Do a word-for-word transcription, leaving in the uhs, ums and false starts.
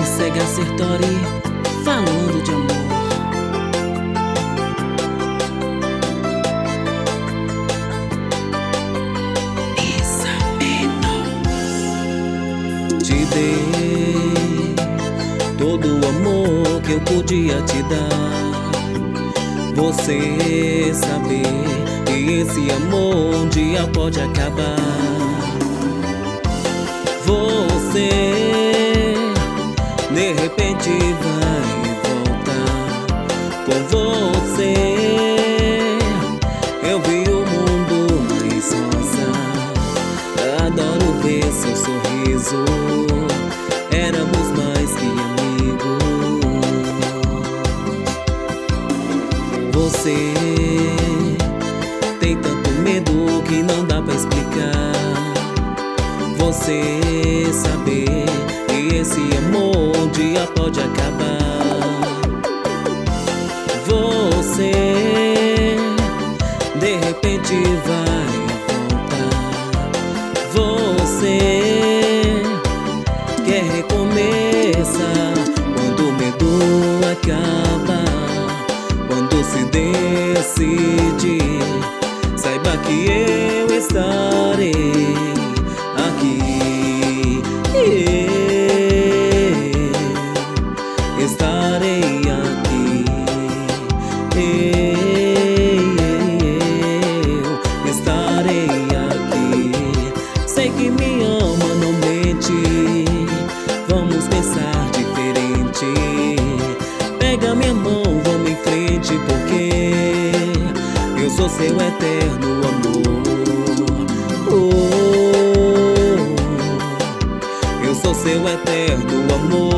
Sega Sertori, falando de amor. Te dei todo o amor que eu podia te dar. Você saber que esse amor um dia pode acabar. Você de repente vai voltar. Com você eu vi o mundo mais rosa. Adoro ver seu sorriso. Éramos mais que amigos. Você tem tanto medo que não dá pra explicar. Você saber que esse amor um dia pode acabar. Você de repente vai voltar. Você quer recomeçar. Quando o medo acaba, quando se decidir, saiba que eu estarei aqui. Eu estarei aqui. Eu estarei aqui. Sei que me ama, não mente. Vamos pensar diferente. Pega minha mão, vamos em frente, porque eu sou seu eterno amor. Oh, eu sou seu eterno amor.